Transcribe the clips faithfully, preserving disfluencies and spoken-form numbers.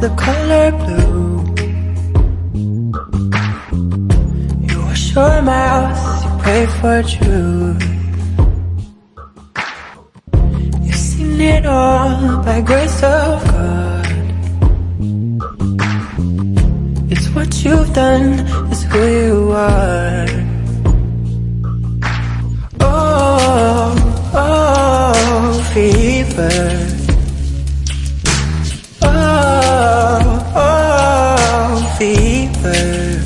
the color blue. You wash your mouth, you pray for truth. You've seen it all by grace of God. It's what you've done, it's who you are. Oh, oh, fever. Oh, oh, fever.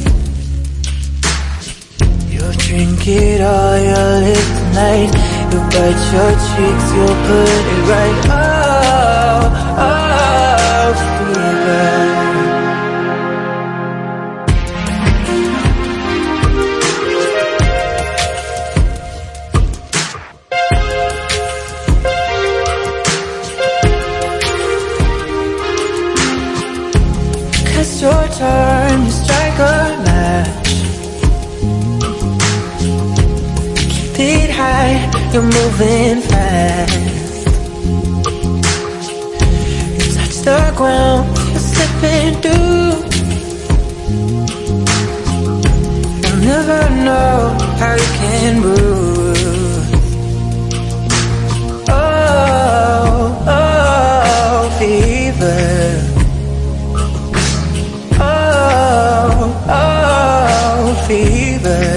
You'll drink it all, you'll live tonight. You'll bite your cheeks, you'll put it right. Oh, oh, fever. It's your turn to strike a match. Keep it high, you're moving fast. You touch the ground, you're slipping through. You'll never know how you can move. Oh, oh, fever. Fever.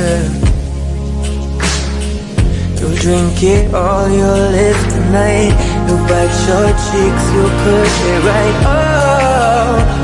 You'll drink it all, you'll live tonight. You'll bite your cheeks, you'll put it right. Oh,